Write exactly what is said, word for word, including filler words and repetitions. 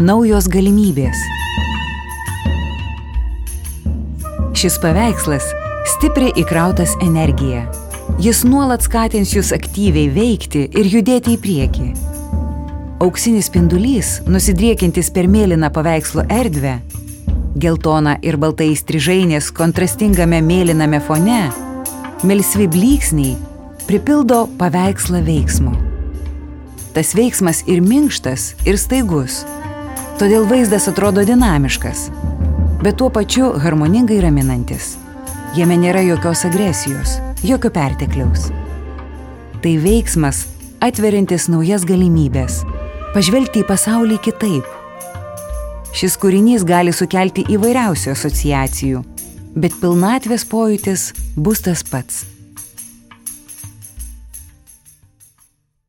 naujos galimybės. Šis paveikslas stipriai įkrautas energija. Jis nuolat skatins jūs aktyviai veikti ir judėti į priekį. Auksinis spindulys, nusidriekiantis per mėlyną paveikslo erdvę, geltona ir baltai strižainės kontrastingame mėlyname fone, melsvi blyksniai pripildo paveikslą veiksmu. Tas veiksmas ir minkštas, ir staigus, todėl vaizdas atrodo dinamiškas, bet tuo pačiu harmoningai raminantis. Jame nėra jokios agresijos, jokio pertekliaus. Tai veiksmas, atveriantis naujas galimybės, pažvelgti į pasaulį kitaip. Šis kūrinys gali sukelti įvairiausių asociacijų, bet pilnatvės pojūtis bus tas pats.